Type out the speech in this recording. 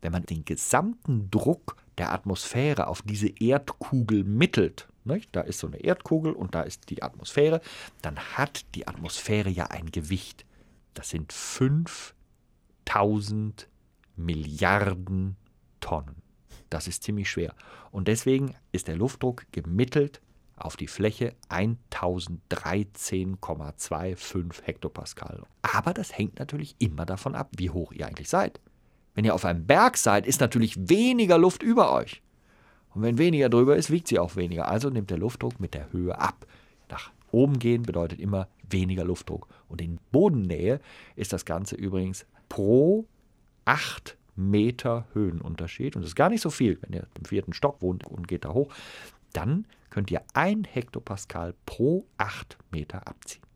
Wenn man den gesamten Druck der Atmosphäre auf diese Erdkugel mittelt, nicht? Da ist so eine Erdkugel und da ist die Atmosphäre, dann hat die Atmosphäre ja ein Gewicht. Das sind 5000 Milliarden Tonnen. Das ist ziemlich schwer. Und deswegen ist der Luftdruck gemittelt auf die Fläche 1013,25 Hektopascal. Aber das hängt natürlich immer davon ab, wie hoch ihr eigentlich seid. Wenn ihr auf einem Berg seid, ist natürlich weniger Luft über euch. Und wenn weniger drüber ist, wiegt sie auch weniger. Also nimmt der Luftdruck mit der Höhe ab. Nach oben gehen bedeutet immer weniger Luftdruck. Und in Bodennähe ist das Ganze übrigens pro 8 Meter Höhenunterschied. Und das ist gar nicht so viel. Wenn ihr im 4. Stock wohnt und geht da hoch, dann könnt ihr 1 Hektopascal pro 8 Meter abziehen.